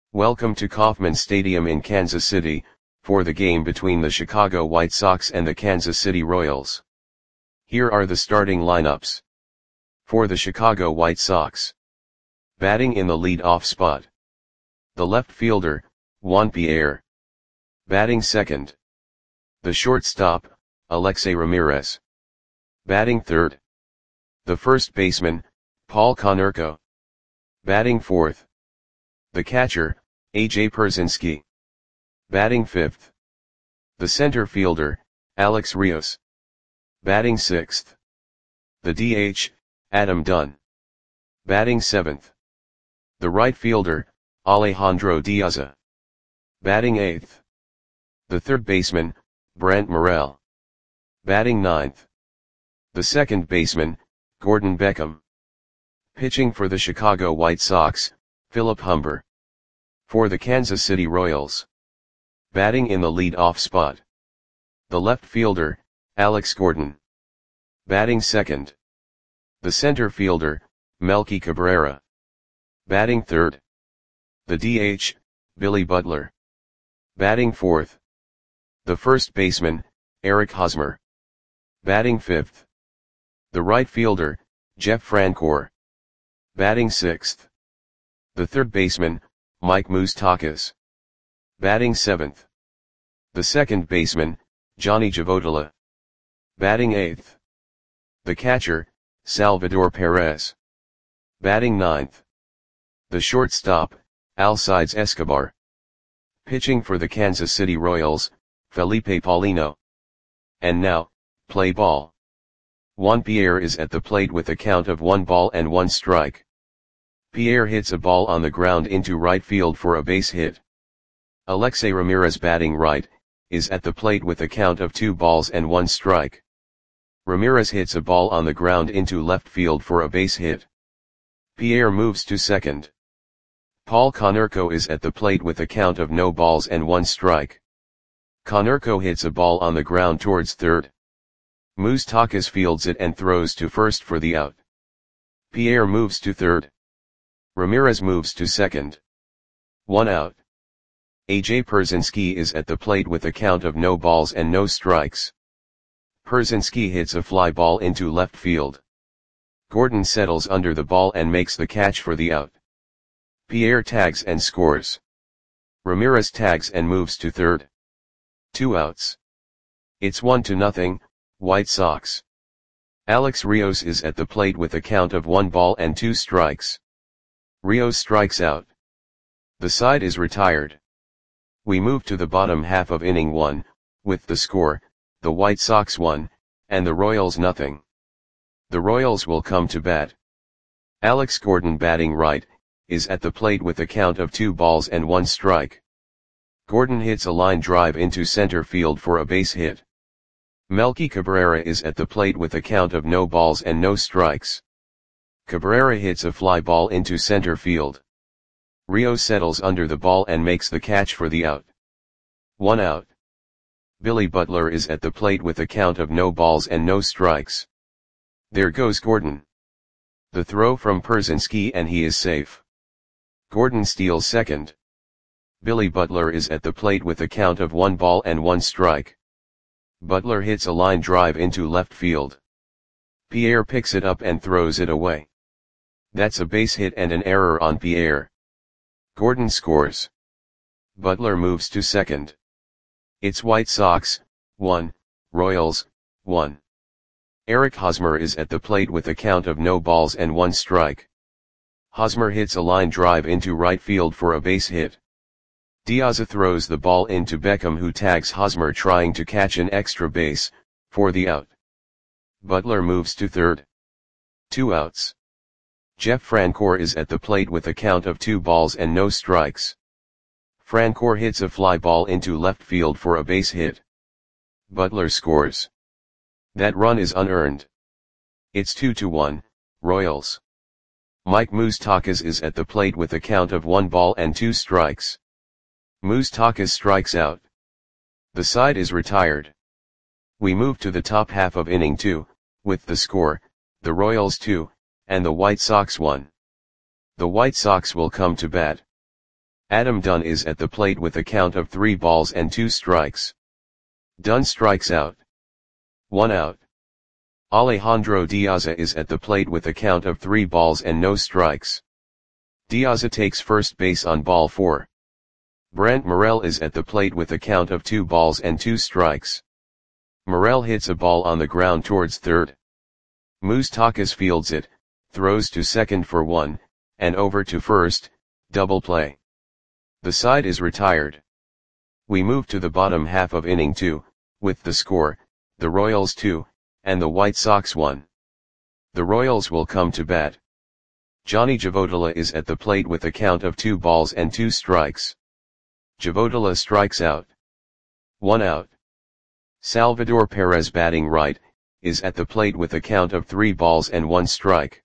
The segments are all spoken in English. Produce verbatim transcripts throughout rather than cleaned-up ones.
Welcome to Kauffman Stadium in Kansas City, for the game between the Chicago White Sox and the Kansas City Royals. Here are the starting lineups. For the Chicago White Sox. Batting in the lead-off spot. The left fielder, Juan Pierre. Batting second. The shortstop, Alexei Ramirez. Batting third. The first baseman, Paul Konerko. Batting fourth. The catcher, A J Pierzynski. Batting fifth. The center fielder, Alex Rios. Batting sixth. The D H, Adam Dunn. Batting seventh. The right fielder, Alejandro Diaza. Batting eighth. The third baseman, Brent Morel. Batting ninth. The second baseman, Gordon Beckham. Pitching for the Chicago White Sox, Philip Humber. For the Kansas City Royals. Batting in the lead-off spot. The left fielder, Alex Gordon. Batting second. The center fielder, Melky Cabrera. Batting third. The D H, Billy Butler. Batting fourth. The first baseman, Eric Hosmer. Batting fifth. The right fielder, Jeff Francoeur. Batting sixth. The third baseman, Mike Moustakas. Batting seventh. The second baseman, Johnny Javotila. Batting eighth. The catcher, Salvador Perez. Batting ninth. The shortstop, Alcides Escobar. Pitching for the Kansas City Royals, Felipe Paulino. And now, play ball. Juan Pierre is at the plate with a count of one ball and one strike. Pierre hits a ball on the ground into right field for a base hit. Alexei Ramirez, batting right, is at the plate with a count of two balls and one strike. Ramirez hits a ball on the ground into left field for a base hit. Pierre moves to second. Paul Konerko is at the plate with a count of no balls and one strike. Konerko hits a ball on the ground towards third. Moustakas fields it and throws to first for the out. Pierre moves to third. Ramirez moves to second. One out. A J Pierzynski is at the plate with a count of no balls and no strikes. Pierzynski hits a fly ball into left field. Gordon settles under the ball and makes the catch for the out. Pierre tags and scores. Ramirez tags and moves to third. Two outs. It's one to nothing, White Sox. Alex Rios is at the plate with a count of one ball and two strikes. Rios strikes out. The side is retired. We move to the bottom half of inning one, with the score, the White Sox one, and the Royals nothing. The Royals will come to bat. Alex Gordon, batting right, is at the plate with a count of two balls and one strike. Gordon hits a line drive into center field for a base hit. Melky Cabrera is at the plate with a count of no balls and no strikes. Cabrera hits a fly ball into center field. Rios settles under the ball and makes the catch for the out. One out. Billy Butler is at the plate with a count of no balls and no strikes. There goes Gordon. The throw from Pierzynski and he is safe. Gordon steals second. Billy Butler is at the plate with a count of one ball and one strike. Butler hits a line drive into left field. Pierre picks it up and throws it away. That's a base hit and an error on Pierre. Gordon scores. Butler moves to second. It's White Sox, one, Royals, one. Eric Hosmer is at the plate with a count of no balls and one strike. Hosmer hits a line drive into right field for a base hit. Diaza throws the ball into Beckham, who tags Hosmer trying to catch an extra base, for the out. Butler moves to third. Two outs. Jeff Francoeur is at the plate with a count of two balls and no strikes. Francoeur hits a fly ball into left field for a base hit. Butler scores. That run is unearned. It's two to one, Royals. Mike Moustakas is at the plate with a count of one ball and two strikes. Moustakas strikes out. The side is retired. We move to the top half of inning two, with the score, the Royals two, and the White Sox one. The White Sox will come to bat. Adam Dunn is at the plate with a count of three balls and two strikes. Dunn strikes out. One out. Alejandro Diaza is at the plate with a count of three balls and no strikes. Diaza takes first base on ball four. Brant Morel is at the plate with a count of two balls and two strikes. Morel hits a ball on the ground towards third. Moustakas fields it, throws to second for one, and over to first, double play. The side is retired. We move to the bottom half of inning two, with the score, the Royals two, and the White Sox one. The Royals will come to bat. Johnny Javodala is at the plate with a count of two balls and two strikes. Javodala strikes out. One out. Salvador Perez, batting right, is at the plate with a count of three balls and one strike.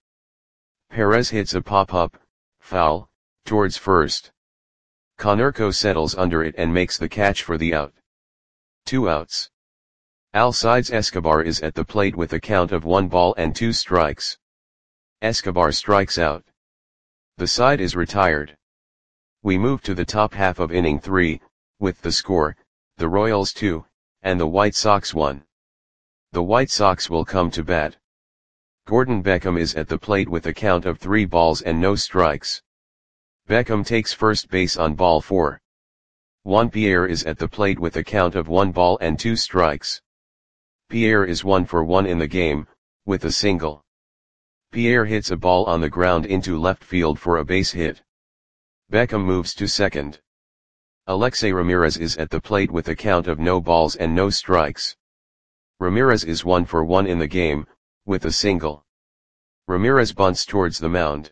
Perez hits a pop-up, foul, towards first. Konerko settles under it and makes the catch for the out. Two outs. Alcides Escobar is at the plate with a count of one ball and two strikes. Escobar strikes out. The side is retired. We move to the top half of inning three, with the score, the Royals two, and the White Sox one. The White Sox will come to bat. Gordon Beckham is at the plate with a count of three balls and no strikes. Beckham takes first base on ball four. Juan Pierre is at the plate with a count of one ball and two strikes. Pierre is one for one in the game, with a single. Pierre hits a ball on the ground into left field for a base hit. Beckham moves to second. Alexei Ramirez is at the plate with a count of no balls and no strikes. Ramirez is one for one in the game, with a single. Ramirez bunts towards the mound.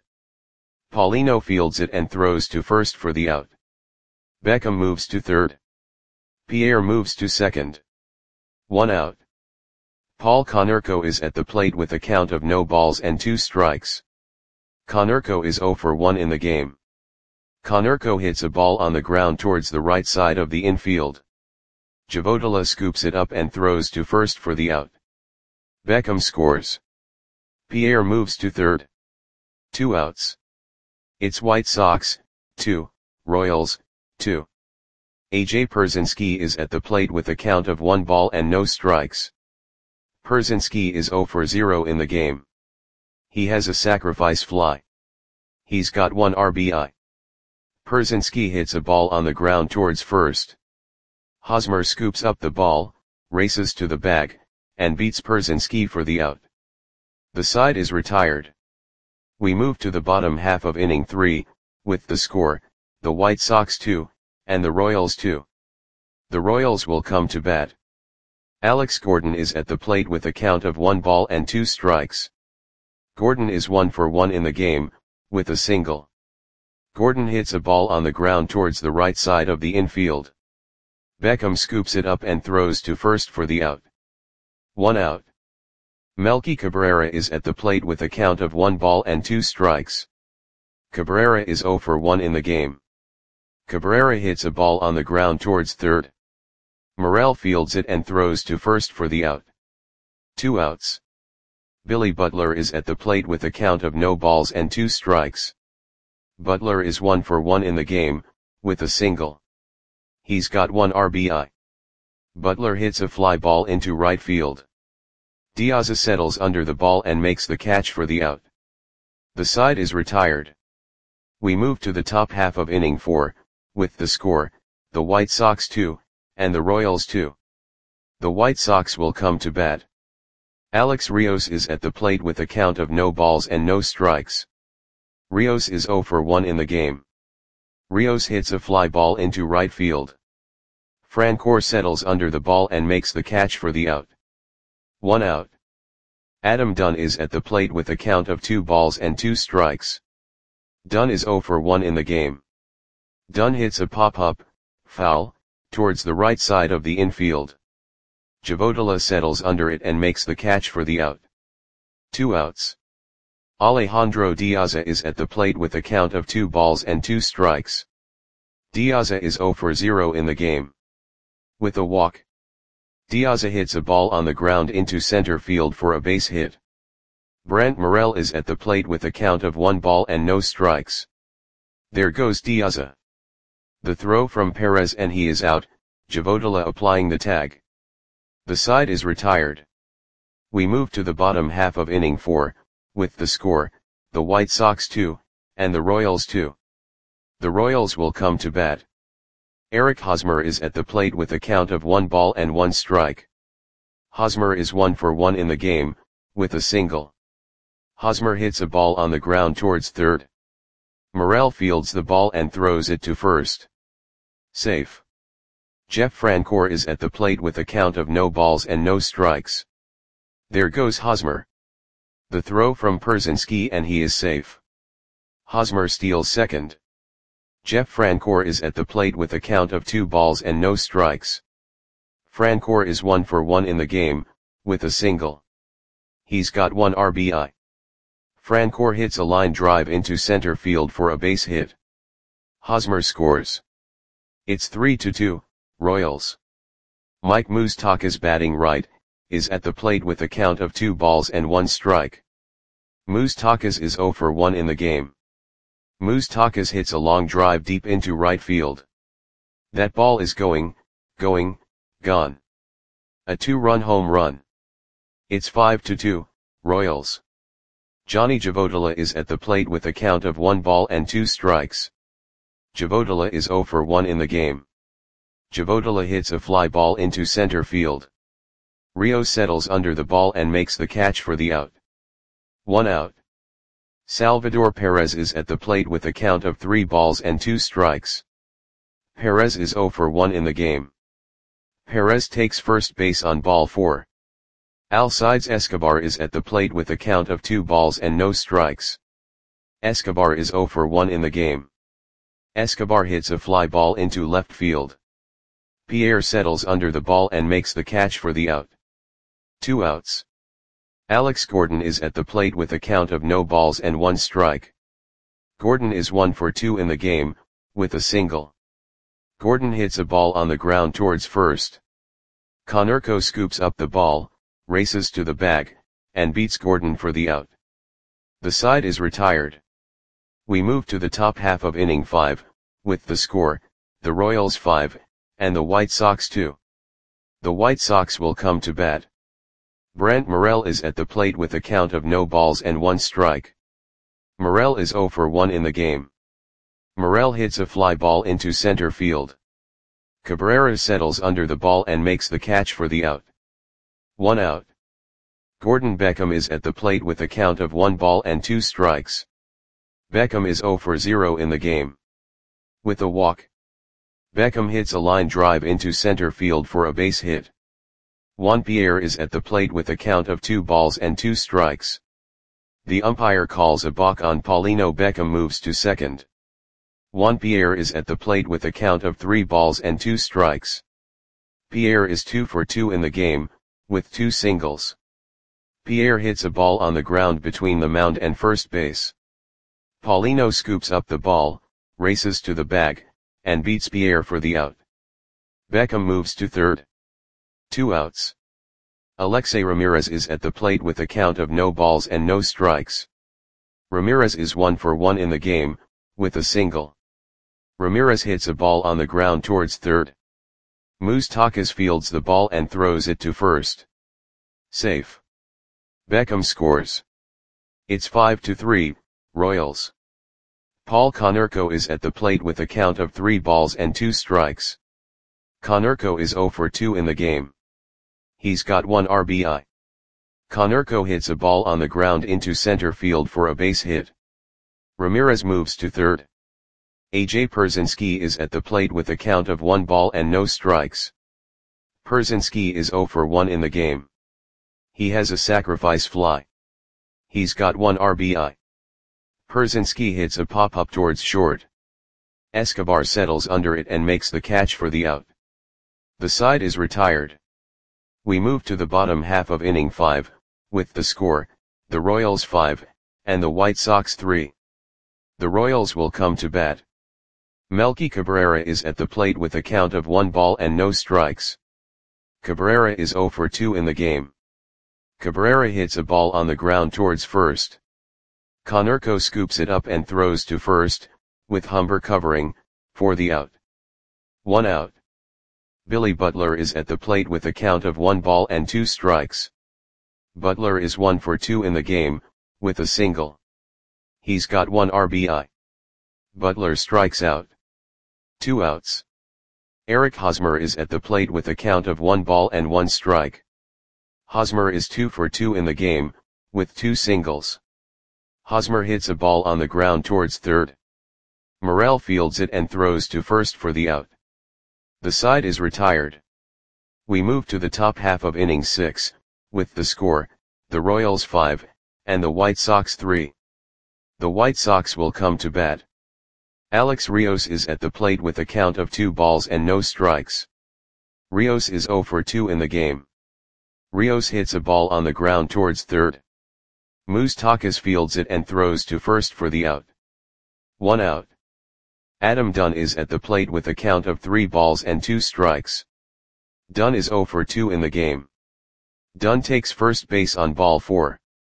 Paulino fields it and throws to first for the out. Beckham moves to third. Pierre moves to second. One out. Paul Konerko is at the plate with a count of no balls and two strikes. Konerko is zero for one in the game. Konerko hits a ball on the ground towards the right side of the infield. Javodala scoops it up and throws to first for the out. Beckham scores. Pierre moves to third. Two outs. It's White Sox, two, Royals, two. A J Pierzynski is at the plate with a count of one ball and no strikes. Pierzynski is zero for zero in the game. He has a sacrifice fly. He's got one R B I. Pierzynski hits a ball on the ground towards first. Hosmer scoops up the ball, races to the bag, and beats Pierzynski for the out. The side is retired. We move to the bottom half of inning three, with the score, the White Sox two, and the Royals two. The Royals will come to bat. Alex Gordon is at the plate with a count of one ball and two strikes. Gordon is one for one in the game, with a single. Gordon hits a ball on the ground towards the right side of the infield. Beckham scoops it up and throws to first for the out. One out. Melky Cabrera is at the plate with a count of one ball and two strikes. Cabrera is zero for one in the game. Cabrera hits a ball on the ground towards third. Morel fields it and throws to first for the out. Two outs. Billy Butler is at the plate with a count of no balls and two strikes. Butler is one for one in the game, with a single. He's got one R B I. Butler hits a fly ball into right field. Diaz settles under the ball and makes the catch for the out. The side is retired. We move to the top half of inning four, with the score, the White Sox two, and the Royals two. The White Sox will come to bat. Alex Rios is at the plate with a count of no balls and no strikes. Rios is zero for one in the game. Rios hits a fly ball into right field. Francoeur settles under the ball and makes the catch for the out. One out. Adam Dunn is at the plate with a count of two balls and two strikes. Dunn is zero for one in the game. Dunn hits a pop-up, foul, towards the right side of the infield. Javodala settles under it and makes the catch for the out. Two outs. Alejandro Diaza is at the plate with a count of two balls and two strikes. Diaza is zero for zero in the game. With a walk. Diaza hits a ball on the ground into center field for a base hit. Brant Morel is at the plate with a count of one ball and no strikes. There goes Diaza. The throw from Perez and he is out, Javotola applying the tag. The side is retired. We move to the bottom half of inning four, with the score, the White Sox two, and the Royals two. The Royals will come to bat. Eric Hosmer is at the plate with a count of one ball and one strike. Hosmer is one for one in the game, with a single. Hosmer hits a ball on the ground towards third. Morel fields the ball and throws it to first. Safe. Jeff Francoeur is at the plate with a count of no balls and no strikes. There goes Hosmer. The throw from Pierzynski and he is safe. Hosmer steals second. Jeff Francoeur is at the plate with a count of two balls and no strikes. Francoeur is one for one in the game, with a single. He's got one R B I. Francoeur hits a line drive into center field for a base hit. Hosmer scores. It's three to two, Royals. Mike Moustakas, batting right, is at the plate with a count of two balls and one strike. Moustakas is zero for one in the game. Moustakas hits a long drive deep into right field. That ball is going, going, gone. A two-run home run. It's five to two, Royals. Johnny Javotola is at the plate with a count of one ball and two strikes. Javotola is zero for one in the game. Javotola hits a fly ball into center field. Rio settles under the ball and makes the catch for the out. One out. Salvador Perez is at the plate with a count of three balls and two strikes. Perez is zero for one in the game. Perez takes first base on ball four. Alcides Escobar is at the plate with a count of two balls and no strikes. Escobar is zero for one in the game. Escobar hits a fly ball into left field. Pierre settles under the ball and makes the catch for the out. Two outs. Alex Gordon is at the plate with a count of no balls and one strike. Gordon is one for two in the game, with a single. Gordon hits a ball on the ground towards first. Konerko scoops up the ball, races to the bag, and beats Gordon for the out. The side is retired. We move to the top half of inning five, with the score, the Royals five, and the White Sox two. The White Sox will come to bat. Brent Morel is at the plate with a count of no balls and one strike. Morel is zero for one in the game. Morel hits a fly ball into center field. Cabrera settles under the ball and makes the catch for the out. One out. Gordon Beckham is at the plate with a count of one ball and two strikes. Beckham is zero for zero in the game. With a walk. Beckham hits a line drive into center field for a base hit. Juan Pierre is at the plate with a count of two balls and two strikes. The umpire calls a balk on Paulino. Beckham moves to second. Juan Pierre is at the plate with a count of three balls and two strikes. Pierre is two for two in the game, with two singles. Pierre hits a ball on the ground between the mound and first base. Paulino scoops up the ball, races to the bag, and beats Pierre for the out. Beckham moves to third. Two outs. Alexei Ramirez is at the plate with a count of no balls and no strikes. Ramirez is one for one in the game, with a single. Ramirez hits a ball on the ground towards third. Moustakas fields the ball and throws it to first. Safe. Beckham scores. It's five to three, Royals. Paul Konerko is at the plate with a count of three balls and two strikes. Konerko is zero for two in the game. He's got one R B I. Konerko hits a ball on the ground into center field for a base hit. Ramirez moves to third. A J Pierzynski is at the plate with a count of one ball and no strikes. Pierzynski is zero for one in the game. He has a sacrifice fly. He's got one R B I. Pierzynski hits a pop-up towards short. Escobar settles under it and makes the catch for the out. The side is retired. We move to the bottom half of inning five, with the score, the Royals five, and the White Sox three. The Royals will come to bat. Melky Cabrera is at the plate with a count of one ball and no strikes. Cabrera is zero for two in the game. Cabrera hits a ball on the ground towards first. Konerko scoops it up and throws to first, with Humber covering, for the out. One out. Billy Butler is at the plate with a count of one ball and two strikes. Butler is one for two in the game, with a single. He's got one R B I. Butler strikes out. Two outs. Eric Hosmer is at the plate with a count of one ball and one strike. Hosmer is two for two in the game, with two singles. Hosmer hits a ball on the ground towards third. Morel fields it and throws to first for the out. The side is retired. We move to the top half of inning six, with the score, the Royals five, and the White Sox three. The White Sox will come to bat. Alex Rios is at the plate with a count of two balls and no strikes. Rios is zero for two in the game. Rios hits a ball on the ground towards third. Moustakas fields it and throws to first for the out. One out. Adam Dunn is at the plate with a count of three balls and two strikes. Dunn is zero for two in the game. Dunn takes first base on ball four.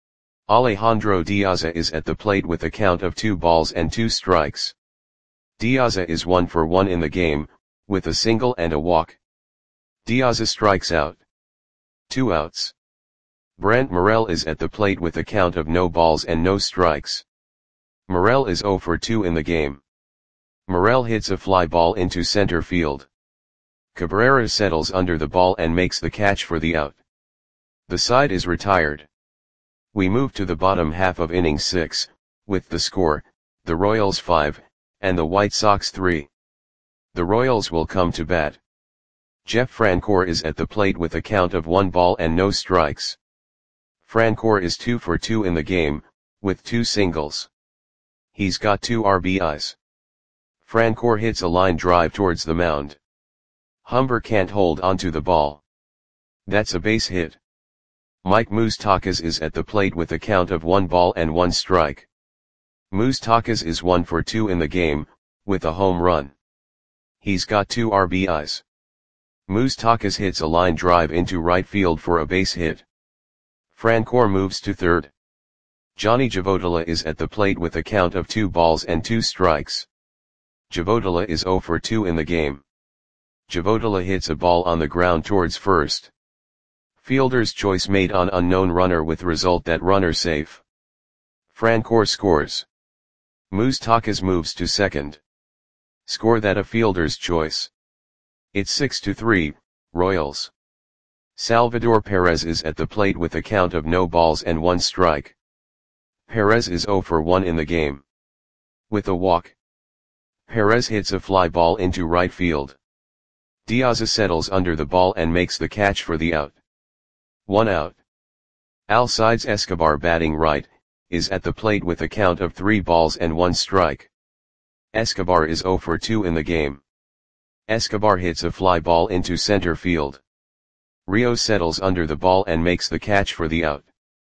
Alejandro Diaza is at the plate with a count of two balls and two strikes. Diaza is one for one in the game, with a single and a walk. Diaza strikes out. Two outs. Brent Morel is at the plate with a count of no balls and no strikes. Morel is zero for two in the game. Morel hits a fly ball into center field. Cabrera settles under the ball and makes the catch for the out. The side is retired. We move to the bottom half of inning six, with the score, the Royals five, and the White Sox three. The Royals will come to bat. Jeff Francoeur is at the plate with a count of one ball and no strikes. Francoeur is two for two in the game, with two singles. He's got two R B Is. Francoeur hits a line drive towards the mound. Humber can't hold onto the ball. That's a base hit. Mike Moustakas is at the plate with a count of one ball and one strike. Moustakas is one for two in the game, with a home run. He's got two R B Is. Moustakas hits a line drive into right field for a base hit. Francoeur moves to third. Johnny Javotola is at the plate with a count of two balls and two strikes. Javotola is zero for two in the game. Javotola hits a ball on the ground towards first. Fielder's choice made on unknown runner with result that runner safe. Francoeur scores. Moustakas moves to second. Score that a fielder's choice. It's six to three, Royals. Salvador Perez is at the plate with a count of no balls and one strike. Perez is zero for one in the game. With a walk. Perez hits a fly ball into right field. Diaza settles under the ball and makes the catch for the out. One out. Alcides Escobar, batting right, is at the plate with a count of three balls and one strike. Escobar is zero for two in the game. Escobar hits a fly ball into center field. Rios settles under the ball and makes the catch for the out.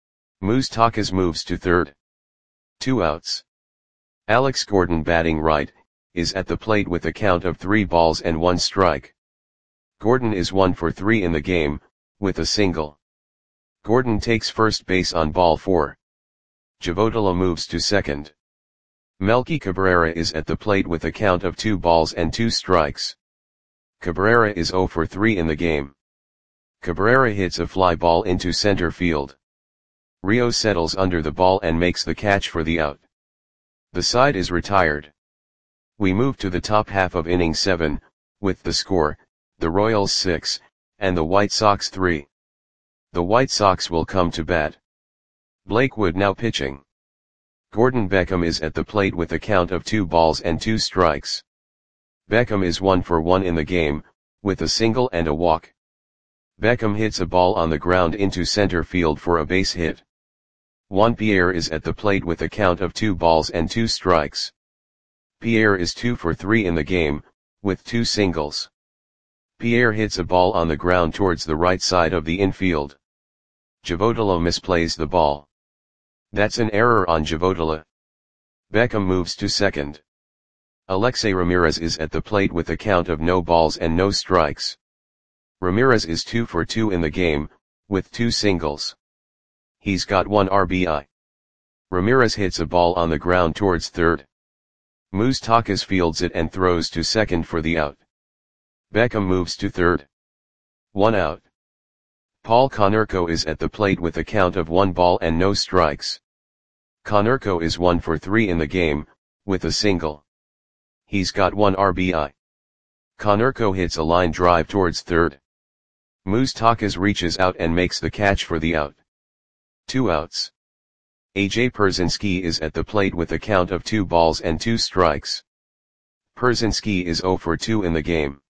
Moustakas moves to third. Two outs. Alex Gordon, batting right, is at the plate with a count of three balls and one strike. Gordon is one for three in the game, with a single. Gordon takes first base on ball four. Javotola moves to second. Melky Cabrera is at the plate with a count of two balls and two strikes. Cabrera is zero for three in the game. Cabrera hits a fly ball into center field. Rios settles under the ball and makes the catch for the out. The side is retired. We move to the top half of inning seven, with the score, the Royals six, and the White Sox three. The White Sox will come to bat. Blake Wood now pitching. Gordon Beckham is at the plate with a count of two balls and two strikes. Beckham is one for one in the game, with a single and a walk. Beckham hits a ball on the ground into center field for a base hit. Juan Pierre is at the plate with a count of two balls and two strikes. Pierre is two for three in the game, with two singles. Pierre hits a ball on the ground towards the right side of the infield. Javotola misplays the ball. That's an error on Javotola. Beckham moves to second. Alexei Ramirez is at the plate with a count of no balls and no strikes. Ramirez is two for two in the game, with two singles. He's got one R B I. Ramirez hits a ball on the ground towards third. Moustakas fields it and throws to second for the out. Beckham moves to third. One out. Paul Konerko is at the plate with a count of one ball and no strikes. Konerko is one for three in the game, with a single. He's got one R B I. Konerko hits a line drive towards third. Moustakas reaches out and makes the catch for the out. Two outs. A J Pierzynski is at the plate with a count of two balls and two strikes. Pierzynski is zero for two in the game.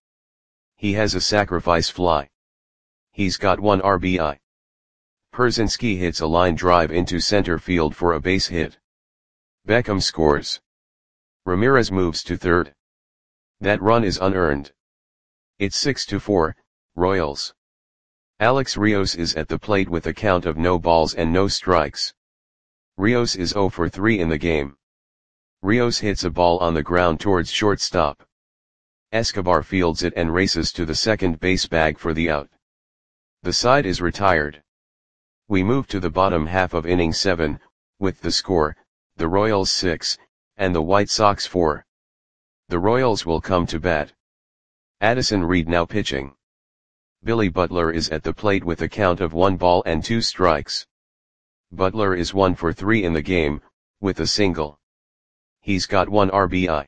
He has a sacrifice fly. He's got one R B I. Pierzynski hits a line drive into center field for a base hit. Beckham scores. Ramirez moves to third. That run is unearned. It's six to four, Royals. Alex Rios is at the plate with a count of no balls and no strikes. Rios is zero for three in the game. Rios hits a ball on the ground towards shortstop. Escobar fields it and races to the second base bag for the out. The side is retired. We move to the bottom half of inning seven, with the score, the Royals six, and the White Sox four. The Royals will come to bat. Addison Reed now pitching. Billy Butler is at the plate with a count of one ball and two strikes. Butler is one for three in the game, with a single. He's got one R B I.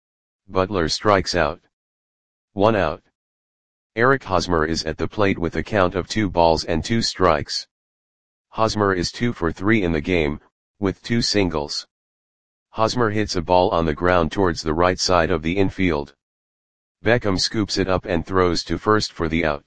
Butler strikes out. One out. Eric Hosmer is at the plate with a count of two balls and two strikes. Hosmer is two for three in the game, with two singles. Hosmer hits a ball on the ground towards the right side of the infield. Beckham scoops it up and throws to first for the out.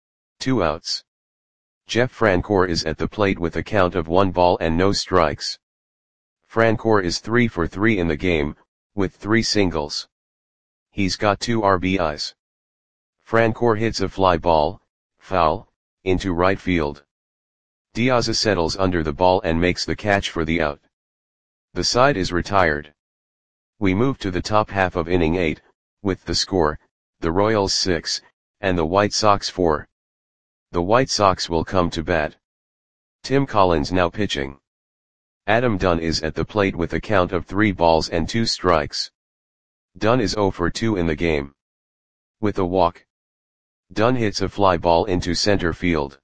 Two outs. Jeff Francoeur is at the plate with a count of one ball and no strikes. Francoeur is three for three in the game, with three singles. He's got two R B Is. Francoeur hits a fly ball, foul, into right field. Diaz settles under the ball and makes the catch for the out. The side is retired. We move to the top half of inning eight, with the score, the Royals six, and the White Sox four. The White Sox will come to bat. Tim Collins now pitching. Adam Dunn is at the plate with a count of three balls and two strikes. Dunn is zero for two in the game. With a walk. Dunn hits a fly ball into center field.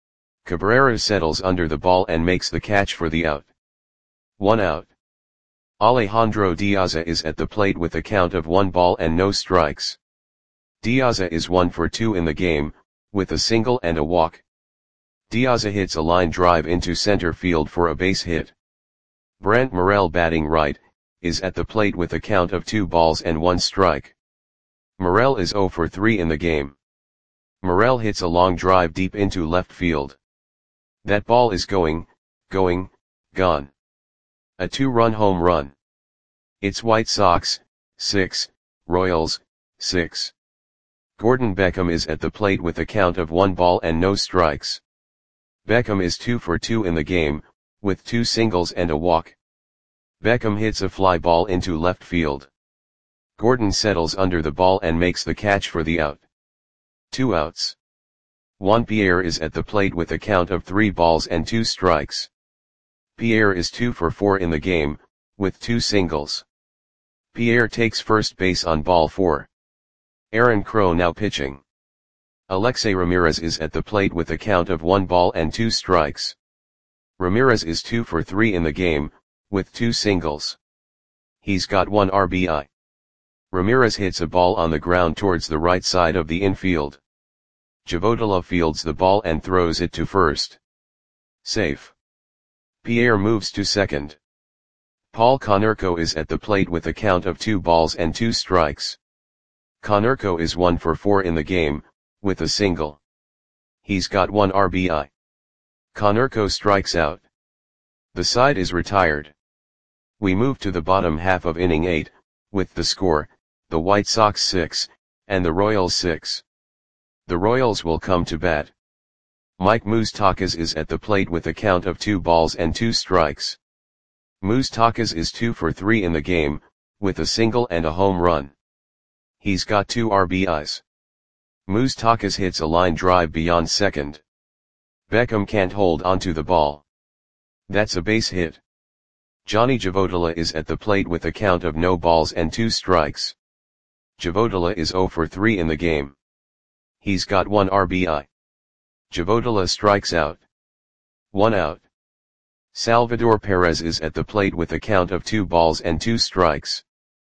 Cabrera settles under the ball and makes the catch for the out. One out. Alejandro Diaz is at the plate with a count of one ball and no strikes. Diaz is one for two in the game, with a single and a walk. Diaz hits a line drive into center field for a base hit. Brant Morel, batting right, is at the plate with a count of two balls and one strike. Morel is zero for three in the game. Morel hits a long drive deep into left field. That ball is going, going, gone. A two-run home run. It's White Sox, six, Royals, six. Gordon Beckham is at the plate with a count of one ball and no strikes. Beckham is two for two in the game, with two singles and a walk. Beckham hits a fly ball into left field. Gordon settles under the ball and makes the catch for the out. Two outs. Juan Pierre is at the plate with a count of three balls and two strikes. Pierre is two for four in the game, with two singles. Pierre takes first base on ball four. Aaron Crow now pitching. Alexei Ramirez is at the plate with a count of one ball and two strikes. Ramirez is two for three in the game, with two singles. He's got one R B I. Ramirez hits a ball on the ground towards the right side of the infield. Javodala fields the ball and throws it to first. Safe. Pierre moves to second. Paul Konerko is at the plate with a count of two balls and two strikes. Konerko is one for four in the game, with a single. He's got one R B I. Konerko strikes out. The side is retired. We move to the bottom half of inning eight, with the score, the White Sox six, and the Royals six. The Royals will come to bat. Mike Moustakas is at the plate with a count of two balls and two strikes. Moustakas is two for three in the game, with a single and a home run. He's got two R B Is. Moustakas hits a line drive beyond second. Beckham can't hold onto the ball. That's a base hit. Johnny Javodala is at the plate with a count of no balls and two strikes. Javodala is zero for three in the game. He's got one R B I. Javodala strikes out. One out. Salvador Perez is at the plate with a count of two balls and two strikes.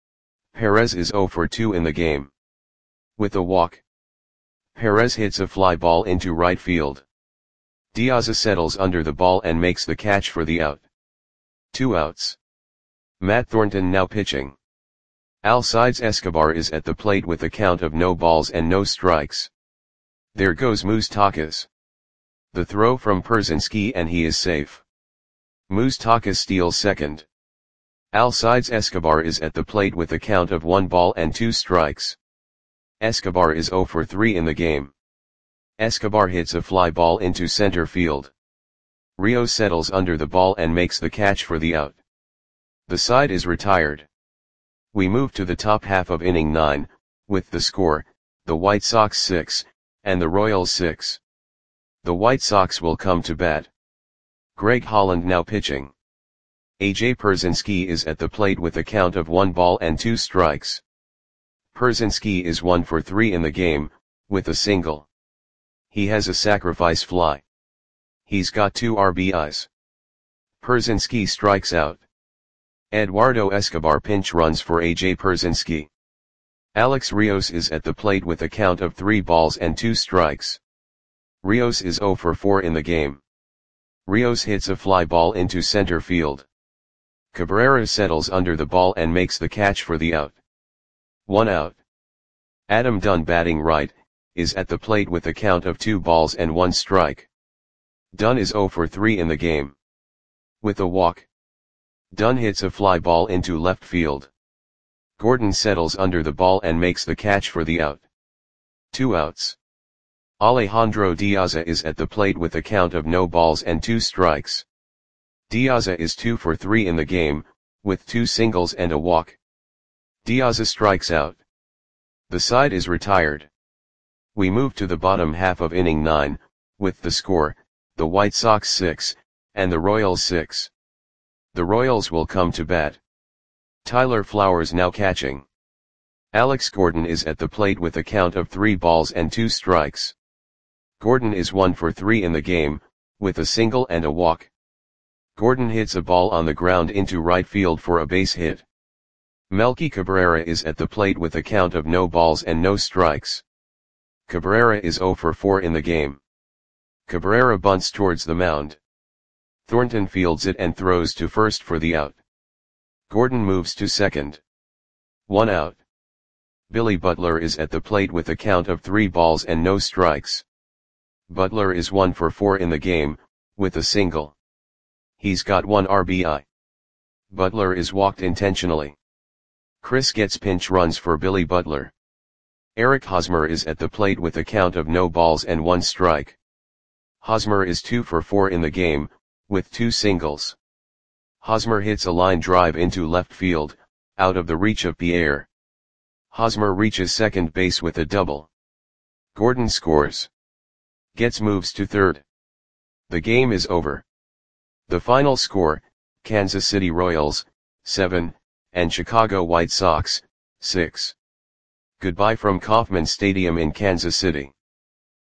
Perez is zero for two in the game. With a walk, Perez hits a fly ball into right field. Diaz settles under the ball and makes the catch for the out. Two outs. Matt Thornton now pitching. Alcides Escobar is at the plate with a count of no balls and no strikes. There goes Moustakas. The throw from Pierzynski and he is safe. Moustakas steals second. Alcides Escobar is at the plate with a count of one ball and two strikes. Escobar is zero for three in the game. Escobar hits a fly ball into center field. Rios settles under the ball and makes the catch for the out. The side is retired. We move to the top half of inning nine, with the score, the White Sox six, and the Royals six. The White Sox will come to bat. Greg Holland now pitching. A J Pierzynski is at the plate with a count of one ball and two strikes. Pierzynski is one for three in the game, with a single. He has a sacrifice fly. He's got two R B Is. Pierzynski strikes out. Eduardo Escobar pinch runs for A J Pierzynski. Alex Rios is at the plate with a count of three balls and two strikes. Rios is zero for four in the game. Rios hits a fly ball into center field. Cabrera settles under the ball and makes the catch for the out. One out. Adam Dunn batting right, is at the plate with a count of two balls and one strike. Dunn is zero for three in the game. With a walk, Dunn hits a fly ball into left field. Gordon settles under the ball and makes the catch for the out. Two outs. Alejandro Diaz is at the plate with a count of no balls and two strikes. Diaz is two for three in the game, with two singles and a walk. Diaz strikes out. The side is retired. We move to the bottom half of inning nine, with the score, the White Sox six, and the Royals six. The Royals will come to bat. Tyler Flowers now catching. Alex Gordon is at the plate with a count of three balls and two strikes. Gordon is one for three in the game, with a single and a walk. Gordon hits a ball on the ground into right field for a base hit. Melky Cabrera is at the plate with a count of no balls and no strikes. Cabrera is zero for four in the game. Cabrera bunts towards the mound. Thornton fields it and throws to first for the out. Gordon moves to second. One out. Billy Butler is at the plate with a count of three balls and no strikes. Butler is one for four in the game, with a single. He's got one R B I. Butler is walked intentionally. Chris Getz pinch runs for Billy Butler. Eric Hosmer is at the plate with a count of no balls and one strike. Hosmer is two for four in the game, with two singles. Hosmer hits a line drive into left field, out of the reach of Pierre. Hosmer reaches second base with a double. Gordon scores. Getz moves to third. The game is over. The final score, Kansas City Royals, seven, and Chicago White Sox, six. Goodbye from Kauffman Stadium in Kansas City.